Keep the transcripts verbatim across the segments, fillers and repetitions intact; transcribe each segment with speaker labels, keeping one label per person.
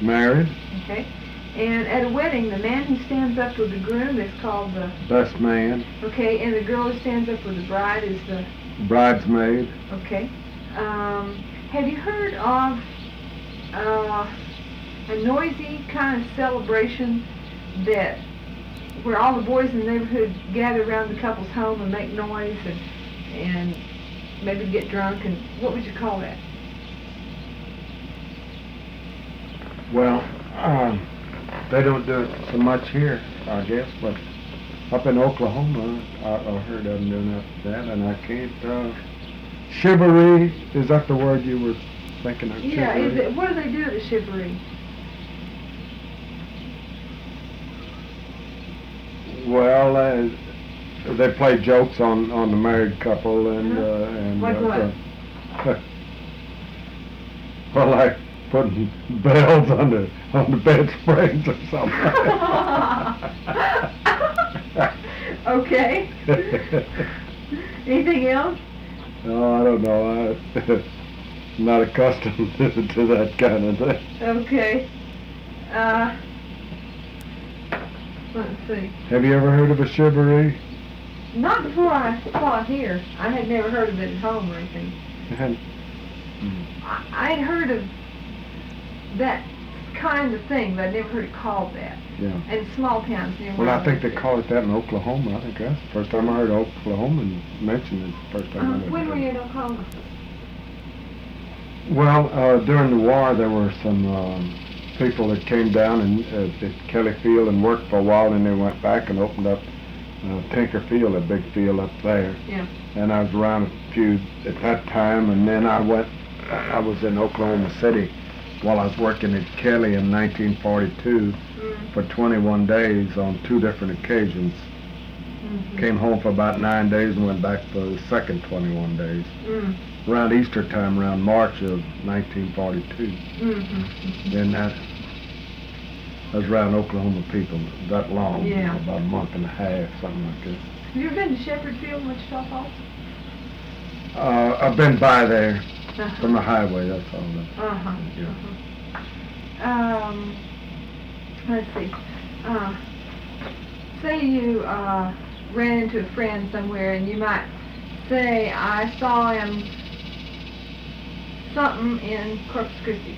Speaker 1: Married.
Speaker 2: Okay. And at a wedding, the man who stands up with the groom is called the...
Speaker 1: Best man.
Speaker 2: Okay, and the girl who stands up with the bride is the...
Speaker 1: Bridesmaid.
Speaker 2: Okay. Um, have you heard of uh, a noisy kind of celebration that where all the boys in the neighborhood gather around the couple's home and make noise and and maybe get drunk, and what would you call that?
Speaker 1: Well, um, they don't do it so much here, I guess, but up in Oklahoma, I, I heard of them doing that, and I can't, uh, shivaree, is that the word you were thinking of?
Speaker 2: Yeah, is it, what do they do at the shivaree?
Speaker 1: Well, uh, they play jokes on, on the married couple, and,
Speaker 2: Uh-huh.
Speaker 1: uh, and...
Speaker 2: Like
Speaker 1: uh,
Speaker 2: what?
Speaker 1: uh, well, like putting bells on the, on the bed springs or something.
Speaker 2: Okay. Anything else?
Speaker 1: No, I don't know. I, I'm not accustomed to, to that kind of thing.
Speaker 2: Okay. Uh, let's see.
Speaker 1: Have you ever heard of a shivaree?
Speaker 2: Not before I saw it here. I had never heard of it at home or anything. I, I had heard of that kind of thing, but I'd never heard it called that.
Speaker 1: Yeah.
Speaker 2: And small towns near
Speaker 1: Well,
Speaker 2: where
Speaker 1: I think they
Speaker 2: lived.
Speaker 1: call it that in Oklahoma. I think that's the first time I heard Oklahoma mention it. The first time
Speaker 2: Uh,
Speaker 1: I ever
Speaker 2: when were
Speaker 1: heard
Speaker 2: you
Speaker 1: it.
Speaker 2: in Oklahoma?
Speaker 1: Well, uh, during the war, there were some um, people that came down and uh, at Kelly Field and worked for a while, and they went back and opened up uh, Tinker Field, a big field up there.
Speaker 2: Yeah.
Speaker 1: And I was around a few at that time, and then I went, I was in Oklahoma City while I was working at Kelly in nineteen forty-two
Speaker 2: Mm.
Speaker 1: for twenty-one days on two different occasions.
Speaker 2: Mm-hmm.
Speaker 1: Came home for about nine days and went back for the second twenty-one days.
Speaker 2: Mm.
Speaker 1: Around Easter time, around March of nineteen forty-two.
Speaker 2: Mm-hmm.
Speaker 1: Then that, I was around Oklahoma people that long, you know,
Speaker 2: Yeah.
Speaker 1: about a month and a half, something like that.
Speaker 2: Have you ever been to Shepherd Field, Wichita Falls?
Speaker 1: Uh, I've been by there
Speaker 2: Uh-huh.
Speaker 1: from the highway, that's all. That.
Speaker 2: Uh-huh.
Speaker 1: Yeah.
Speaker 2: Uh-huh. Um, let's see. Uh, say you uh, ran into a friend somewhere and you might say, I saw him something in Corpus Christi.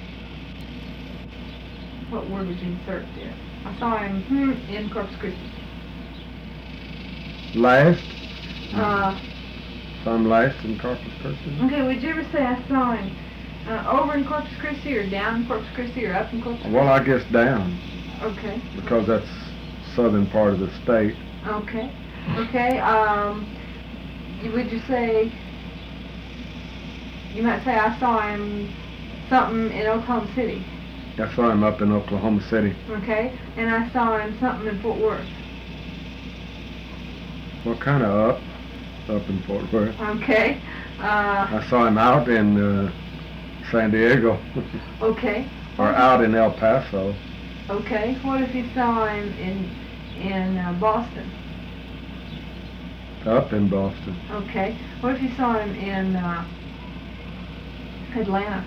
Speaker 2: What word would you insert there? I saw him hmm, in Corpus Christi.
Speaker 1: Last?
Speaker 2: Uh,
Speaker 1: Some last in Corpus Christi?
Speaker 2: okay, would you ever say I saw him uh, over in Corpus Christi or down in Corpus Christi or up in Corpus Christi?
Speaker 1: Well, I guess down,
Speaker 2: Okay.
Speaker 1: because that's southern part of the state.
Speaker 2: Okay. Okay. Um, you- would you say, you might say I saw him something in Oklahoma City,
Speaker 1: I saw him up in Oklahoma City.
Speaker 2: okay? And I saw him something in Fort Worth,
Speaker 1: Well, kind of up, up in Fort Worth.
Speaker 2: okay? Uh,
Speaker 1: I saw him out in uh, San Diego,
Speaker 2: okay.
Speaker 1: or out in El Paso.
Speaker 2: Okay. What if you saw him in in uh, Boston?
Speaker 1: Up in Boston.
Speaker 2: Okay. What if you saw him in uh, Atlanta?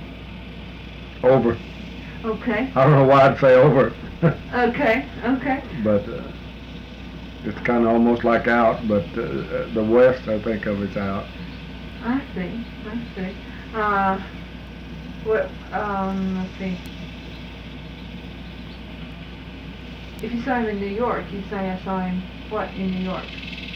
Speaker 1: Over.
Speaker 2: Okay.
Speaker 1: I don't know why I'd say over,
Speaker 2: Okay. Okay.
Speaker 1: but uh, it's kind of almost like out, but uh, the west I think of is out.
Speaker 2: I see. I see. Uh, what? Um, let's see. If you saw him in New York, you'd say I saw him what in New York?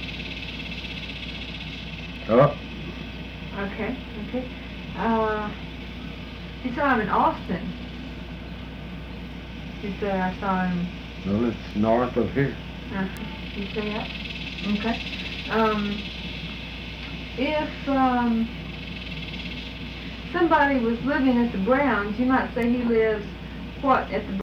Speaker 1: Up.
Speaker 2: Okay. Okay. Uh, if you saw him in Austin, you'd say I saw him.
Speaker 1: Well, it's north of here.
Speaker 2: Uh, you say that? Okay. Um, if um, somebody was living at the Browns, you might say he lives what at the